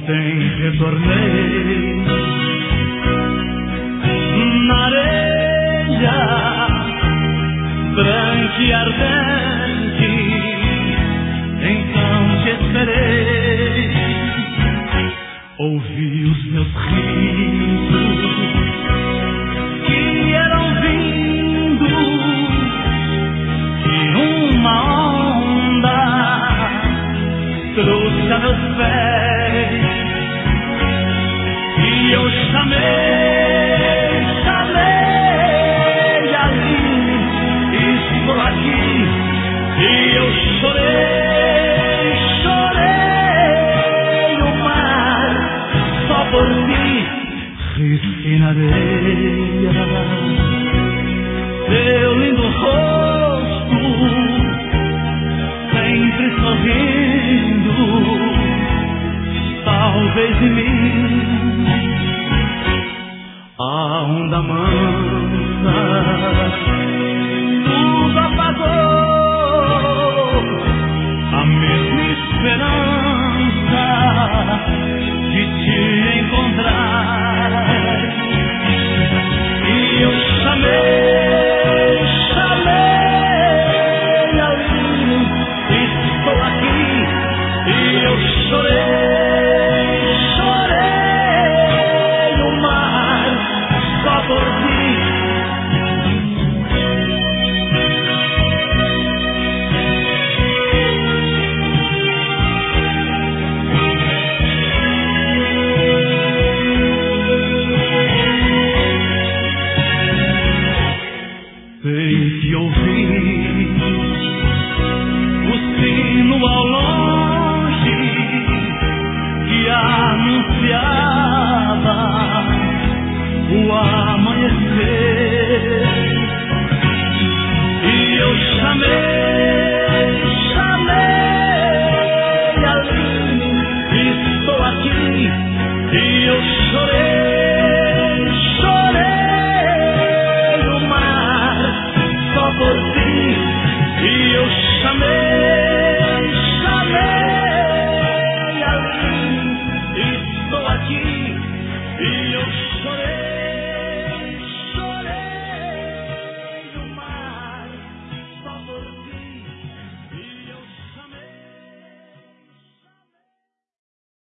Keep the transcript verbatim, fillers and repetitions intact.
Ontem retornei na areia branca e ardente, então te esperei. Ouvi os meus risos que eram vindo e uma onda trouxe a meus pés. E eu chamei, chamei ali, estou aqui. E eu chorei, chorei o mar só por ti. Risquei na areia teu lindo rosto, sempre sorrindo, talvez em mim. A onda mansa tudo apagou, a mesma esperança de te encontrar. E eu chamei, chamei ali, estou aqui. E eu chorei, chorei o mar só por ti. Sei que ouvi o sino ao longe que anunciava o amanhecer. E eu chamei, chamei ali, estou aqui. E eu chorei,